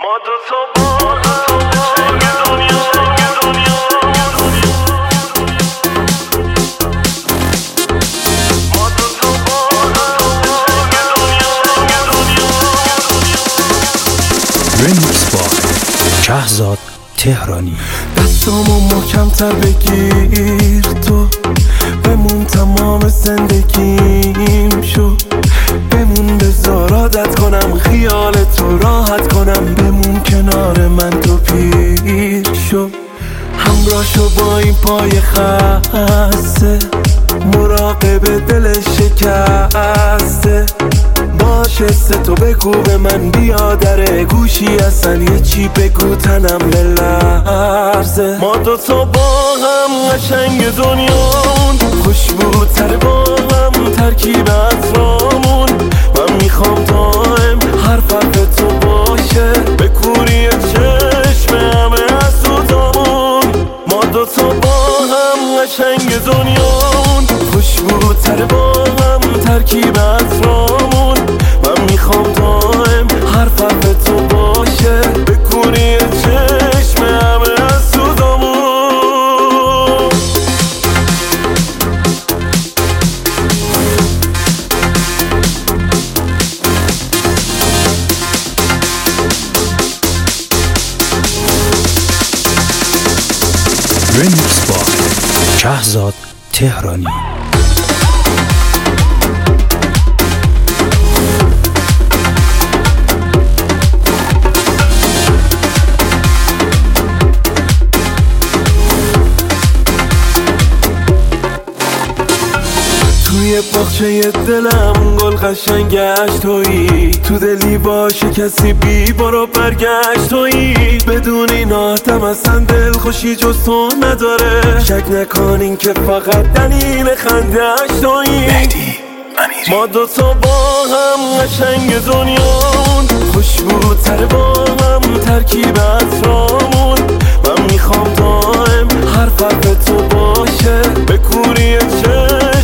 دو تا قشنگ دنیا رمیکس با شهزاد تهرانی. دستامو محکم‌تر بگیر، تو بمون تمام زندگیم شو، بمون بذار عادت کنم خیال تو راحت کنم، بمون کنار من تو پیر شو، همراه شو با این پای خسته، مراقب دل شکسته باشه، تو بگو به من بیادره گوشی اصلا یه چی بگو تنم بلرزه. ما دوتا با هم قشنگ دنیامون، خوشبوتر با هم ترکیب اطرامون، من میخوام دائم حرف تو باشه به کوری چشم همه از سودامون. ما دوتا با هم قشنگ دنیامون، خوشبوتر با هم ترکیب اطرامون، من میخوام دائم حرف تو باشه به کوری چشم همه از سودامون. رمیکس با شهزاد تهرانی. توی باغچه دلم گل قشنگش تویی، تو دلی باشه کسی بی برو برگشت تویی، بدون این آدم اصلا دل خوشی جز تو نداره، شک نکنین که فقط دلیل خندش تویی. ما دوتا با هم قشنگ دنیامون، خوشبوتر با هم ترکیب اطرامون، من میخوام دائم حرف تو باشه به کوری چشم